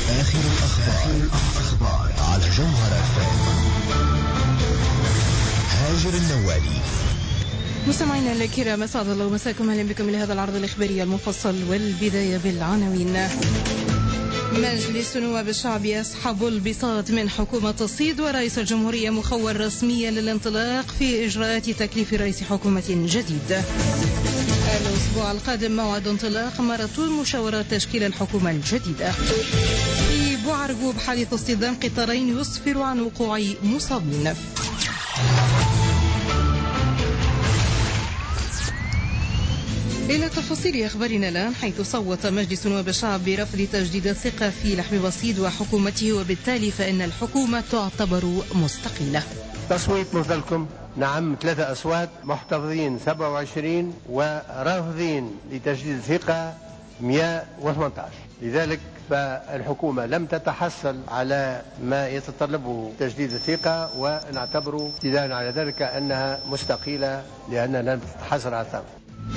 آخر الأخبار على جوهرة FM. هاجر النوالي. مستمعينا الكرام، أسعد الله مساكم، أهلا بكم لهذا العرض الإخباري المفصل. والبداية بالعناوين. مجلس نواب الشعب يسحب البساط من حكومة الصيد، ورئيس الجمهورية مخول رسميا للانطلاق في إجراءات تكليف رئيس حكومة جديد. الأسبوع القادم موعد انطلاق ماراثون مشاورات تشكيل الحكومة الجديدة. في بوعرقوب حادث اصطدام قطارين يسفر عن وقوع مصابين. إلى تفاصيل أخبارنا الآن، حيث صوت مجلس نواب الشعب برفض تجديد الثقة في لحبيب الصيد وحكومته، وبالتالي فإن الحكومة تعتبر مستقلة. تصويت مثلكم، نعم 3 أصوات، محتفظين 27 ورافضين لتجديد الثقة 118. لذلك فالحكومة لم تتحصل على ما يتطلبه تجديد الثقة، ونعتبر ابتداء على ذلك أنها مستقلة لأنها لم تتحصل على الثقة.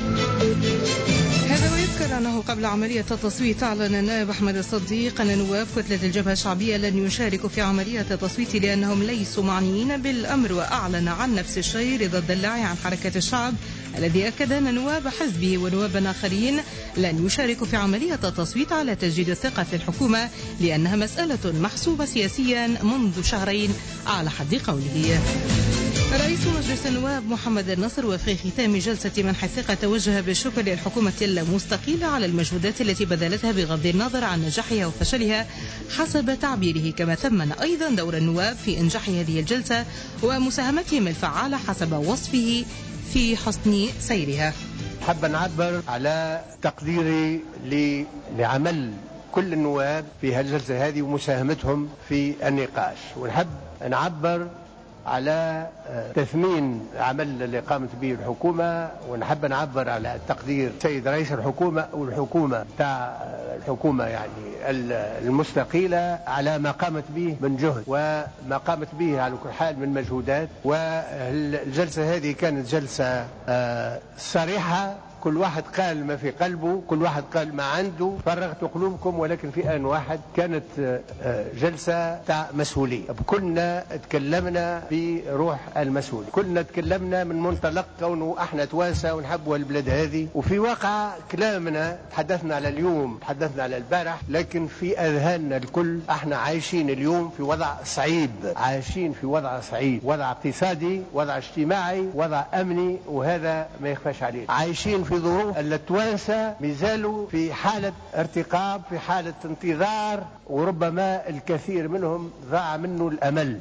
هذا ويذكر أنه قبل عملية التصويت أعلن النائب أحمد الصديق أن نواب كتلة الجبهة الشعبية لن يشاركوا في عملية التصويت لأنهم ليسوا معنيين بالأمر، وأعلن عن نفس الشيء رضا الدلاعي عن حركة الشعب، الذي أكد أن نواب حزبه ونوابا آخرين لن يشاركوا في عملية التصويت على تجديد الثقة في الحكومة لأنها مسألة محسوبة سياسيا منذ شهرين على حد قوله. رئيس مجلس النواب محمد النصر وفي ختام جلسة منح الثقة توجه بالشكر للحكومة المستقلة على المجهودات التي بذلتها بغض النظر عن نجاحها وفشلها حسب تعبيره، كما ثمن أيضا دور النواب في إنجاح هذه الجلسة ومساهمتهم الفعالة حسب وصفه في حسن سيرها. حاب نعبر على تقديري لعمل كل النواب في هالجلسة هذه ومساهمتهم في النقاش، ونحب نعبر على تثمين العمل اللي قامت به الحكومة، ونحب نعبر على تقدير سيد رئيس الحكومة والحكومة تاع الحكومة يعني المستقلة على ما قامت به من جهد وما قامت به على كل حال من مجهودات. والجلسة هذه كانت جلسة صريحة، كل واحد قال ما في قلبه، كل واحد قال ما عنده، فرغت قلوبكم، ولكن في آن واحد كانت جلسة تاع مسؤولية. كلنا تكلمنا بروح المسؤولية، كلنا تكلمنا من منطلق كونه احنا توانسة ونحبوا البلاد هذه، وفي واقع كلامنا تحدثنا على اليوم، تحدثنا على البارح، لكن في أذهاننا الكل احنا عايشين اليوم في وضع صعيب، عايشين في وضع صعيب، وضع اقتصادي، وضع اجتماعي، وضع أمني، وهذا ما يخفاش عليه. عايشين في ظروف التوانسة مازالوا في حالة ارتقاب، في حالة انتظار، وربما الكثير منهم ضاع منه الأمل.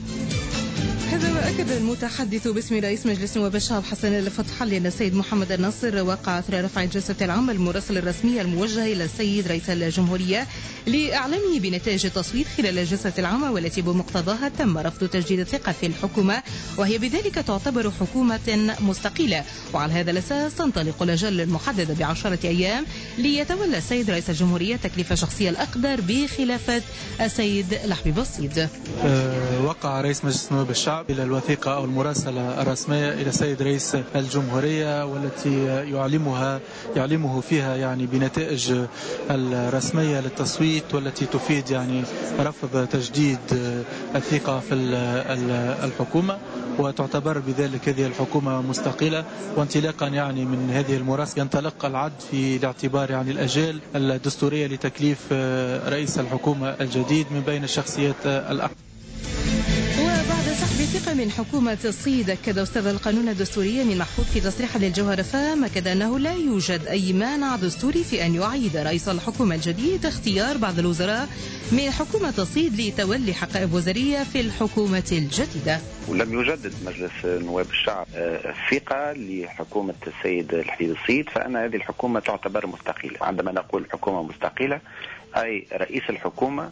هذا وأكد المتحدث باسم رئيس مجلس نواب الشعب حسن الفتح لي أن السيد محمد النصر وقع أثر رفع الجلسة العامة المراسل الرسمي الموجه إلى السيد رئيس الجمهورية لإعلامه بنتائج التصويت خلال الجلسة العامة، والتي بمقتضاها تم رفض تجديد الثقة في الحكومة، وهي بذلك تعتبر حكومة مستقلة. وعلى هذا الأساس تنطلق الأجل المحددة ب10 أيام ليتولى السيد رئيس الجمهورية تكليف الشخصية الأقدر بخلافة السيد لحبيب الصيد. وقع رئيس مجلس نواب الشعب إلى الوثيقة أو المراسلة الرسمية إلى السيد رئيس الجمهورية، والتي يعلمه فيها يعني بنتائج الرسمية للتصويت، والتي تفيد يعني رفض تجديد الثقة في الحكومة، وتعتبر بذلك هذه الحكومة مستقلة. وانطلاقا يعني من هذه المراسلة ينطلق العد في الاعتبار يعني الأجال الدستورية لتكليف رئيس الحكومة الجديد من بين الشخصيات الأقوى. وبعد سحب الثقة من حكومة الصيد، أكد أستاذ القانون الدستوري من محفوظ في تصريح للجوهرة فام أكد أنه لا يوجد أي مانع دستوري في أن يعيد رئيس الحكومة الجديد اختيار بعض الوزراء من حكومة الصيد لتولي حقائب وزارية في الحكومة الجديدة. ولم يجدد مجلس نواب الشعب الثقة لحكومة السيد لحبيب الصيد، فأن هذه الحكومة تعتبر مستقلة. عندما نقول حكومة مستقلة أي رئيس الحكومة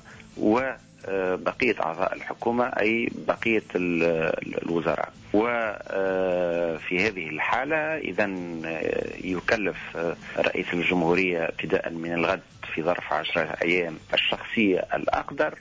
وبقية أعضاء الحكومة أي بقية الوزراء. وفي هذه الحالة إذن يكلف رئيس الجمهورية ابتداء من الغد في ظرف 10 أيام الشخصية الأقدر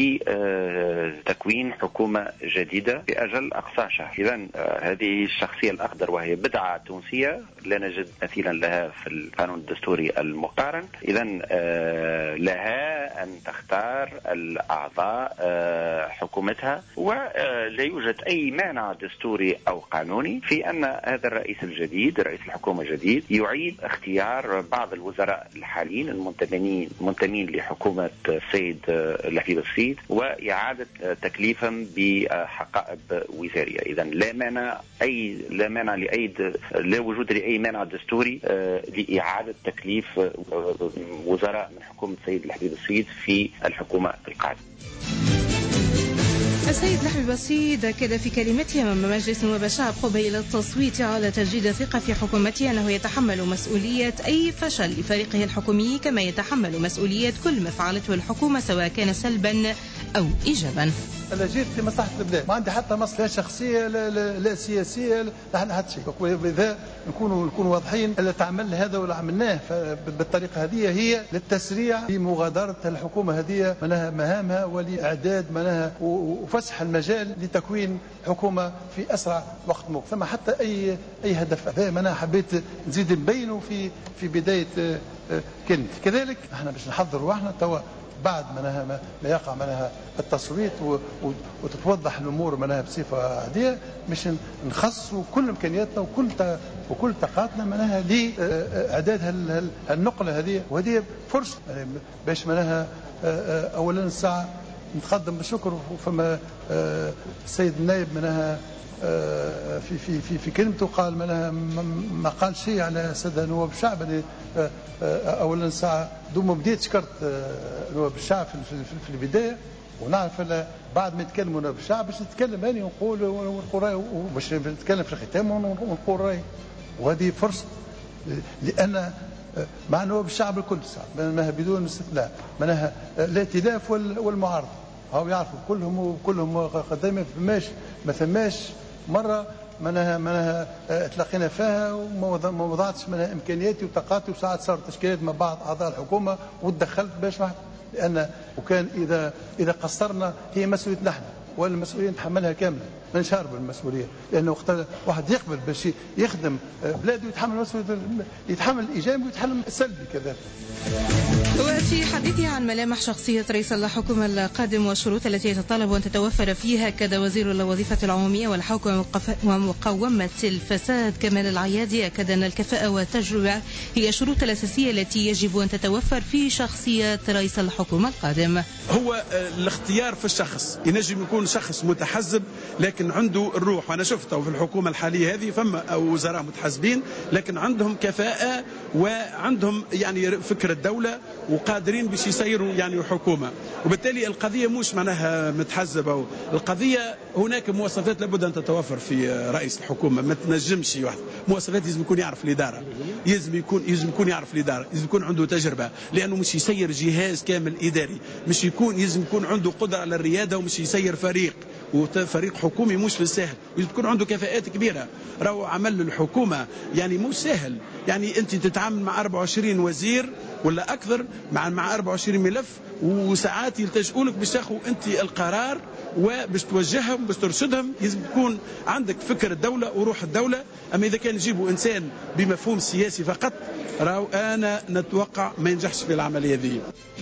لتكوين حكومة جديدة بأجل أقصى شهر. إذن هذه الشخصية الأقدر وهي بدعة تونسية لا نجد مثيلا لها في القانون الدستوري المقارن. إذن لها أن تختار الأعضاء حكومتها، ولا يوجد أي مانع دستوري أو قانوني في أن هذا الرئيس الجديد، رئيس الحكومة الجديد، يعيد اختيار بعض الوزراء الحاليين المنتمين لحكومة السيد لحبيب السيد وإعادة تكليفهم بحقائب وزارية. إذا لا وجود لأي مانع دستوري لإعادة تكليف وزراء من حكومة السيد لحبيب السيد في الحكومة القادمة. السيد لحبيب السيد أكد في كلمته أمام مجلس نواب الشعب قبيل التصويت على تجديد الثقة في حكومته أنه يتحمل مسؤولية أي فشل لفريقه الحكومي، كما يتحمل مسؤولية كل ما فعلته الحكومة سواء كان سلبا أو إيجابا. أنا جيت لمصلحة البلاد، ما عندي حتى مصلحة شخصية لا سياسية لا حتى شيء. وإذا نكونوا واضحين، اللي تعمل هذا واللي عملناه بالطريقة هذه هي للتسريع في مغادرة الحكومة هذه منها مهامها ولإعداد منها وفسح المجال لتكوين حكومة في أسرع وقت ممكن. ثم حتى أي هدف هذا ما أنا حبيت نزيد نبينه في بداية كلمة. كذلك احنا باش نحضر روحنا توا بعد ما يقع منها التصويت وتتوضح الأمور منها بصفة عادية، مش نخصوا كل إمكانياتنا وكل طاقاتنا منها لإعداد النقلة هذه. وهذه فرصة باش منها أولا الساعة نتقدم بالشكر. فما السيد النائب منها في كلمته قال ما قال شيء على سادة نواب الشعب. أولا ساعة دوما بديت شكرت نواب الشعب في البداية، ونعرف بعد ما يتكلموا نواب الشعب باش نتكلم أنا ونقول رأي، وباش نتكلم في الختام ونقول رأي. وهذه فرصة لأن مع نواب الشعب الكل منها بدون استثناء منها الائتلاف والمعارضة هاو يعرفوا كلهم قدامي ما ثماش مرة منها تلاقينا فيها وما وضعتش منها إمكانياتي وطاقاتي، وساعات صارت تشكيلات مع بعض أعضاء الحكومة وتدخلت باش لأن وكان إذا قصرنا هي مسؤوليتنا نحن، والمسؤولية نتحملها كاملة، ما نشارب المسؤولية، لأنه وقت واحد يقبل باش يخدم بلاده يتحمل المسؤولية، يتحمل الإيجابي ويتحمل السلبي كذلك. وفي حديثه عن ملامح شخصية رئيس الحكومة القادم والشروط التي يتطلب أن تتوفر فيها، أكد وزير الوظيفة العمومية والحوكمة ومقاومة الفساد كمال العيادي أكد أن الكفاءة والتجربة هي الشروط الأساسية التي يجب أن تتوفر في شخصية رئيس الحكومة القادم. هو الاختيار في الشخص، ينجم يكون شخص متحزب لكن عنده الروح، وأنا شفته في الحكومة الحالية هذه فما وزراء متحزبين لكن عندهم كفاءة وعندهم يعني فكر الدولة وقادرين باش يسيروا يعني حكومة. وبالتالي القضية مش معناها متحزبة، القضية هناك مواصفات لابد أن تتوفر في رئيس الحكومة. ما تنجمش واحد مواصفات، لازم يكون يعرف الإدارة، لازم يكون يعرف الإدارة، لازم يكون عنده تجربة، لأنه مش يسير جهاز كامل إداري، مش لازم يكون عنده قدرة على الريادة، ومش يسير فريق وفريق حكومي مش بالسهل، يجب تكون عنده كفاءات كبيرة. راهو عمل الحكومة يعني مش سهل، يعني أنت تتعامل مع 24 وزير ولا أكثر مع 24 ملف، وساعات يلتجئوا لك باش تاخذ أنت القرار وباش توجههم باش ترشدهم. لازم تكون عندك فكر الدولة وروح الدولة. أما إذا كان يجيبوا إنسان بمفهوم سياسي فقط، راهو أنا نتوقع ما ينجحش في العملية ذي.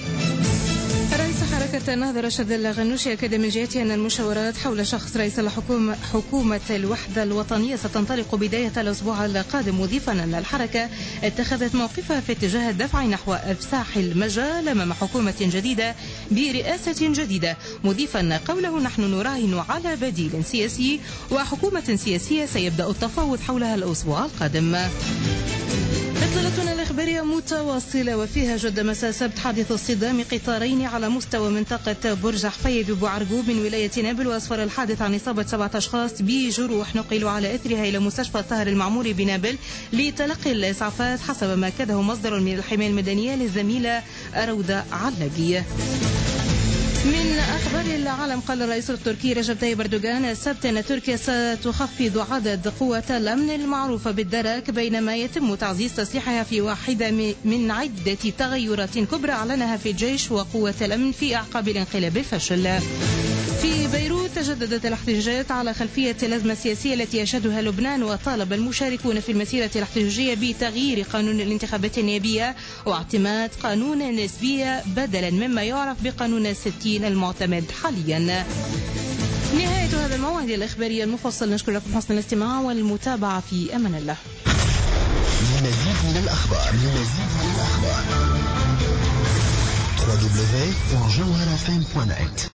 رئيس حركة النهضة رشاد الغنوشي أكد من جهته أن المشاورات حول شخص رئيس حكومة الوحدة الوطنية ستنطلق بداية الأسبوع القادم، مضيفا أن الحركة اتخذت موقفها في اتجاه الدفع نحو إفساح المجال أمام حكومة جديدة برئاسة جديدة، مضيفا قوله نحن نراهن على بديل سياسي وحكومة سياسية سيبدأ التفاوض حولها الأسبوع القادم. إطلالتنا الإخبارية متواصلة وفيها جد مساء السبت حادث اصطدام قطارين على مستوى منطقة برج حفيد ببوعرقوب من ولاية نابل، وأسفر الحادث عن إصابة 7 أشخاص بجروح نقلوا على إثرها إلى مستشفى الطاهر المعموري بنابل لتلقي الإسعافات حسب ما أكده مصدر من الحماية المدنية للزميلة روضة علاقية. من أخبار العالم، قال الرئيس التركي رجب طيب أردوغان السبت أن تركيا ستخفض عدد قوات الأمن المعروفة بالدرك بينما يتم تعزيز تسليحها في واحدة من عدة تغيرات كبرى أعلنها في الجيش وقوات الأمن في أعقاب الانقلاب الفاشل. في بيروت تجددت الاحتجاجات على خلفية الأزمة السياسية التي يشهدها لبنان، وطالب المشاركون في المسيرة الاحتجاجية بتغيير قانون الانتخابات النيابية واعتماد قانون نسبية بدلا مما يعرف بقانون 60 المعتمد حاليا. نهاية هذا الموعد الإخباري المفصل، نشكر لكم حسن الاستماع والمتابعة، في أمان الله. لمزيد من الأخبار www.jawharafm.net